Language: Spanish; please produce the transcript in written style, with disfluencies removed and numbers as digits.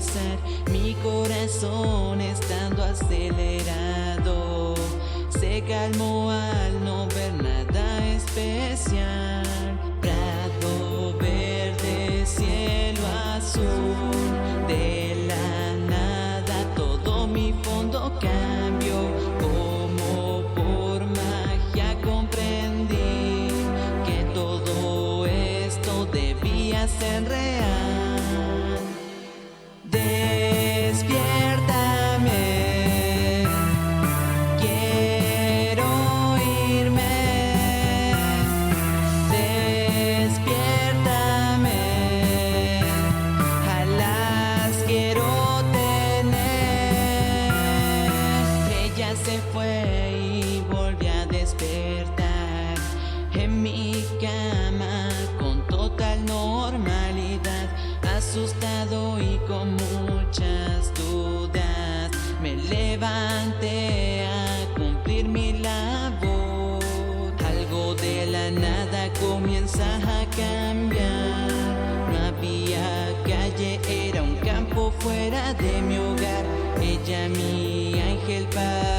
pulsar, mi corazón estando acelerado se calmó al no ver nada especial. Prado verde, cielo azul, de la nada todo mi fondo cambió. Como por magia comprendí que todo esto debía ser real. Despiértame, quiero irme. Despiértame, alas quiero tener. Ella se fue y volví a despertar en mi cama con total normalidad, asustado y con muchas dudas. Me levanté a cumplir mi labor. Algo de la nada comienza a cambiar. No había calle, era un campo fuera de mi hogar. Ella, mi ángel,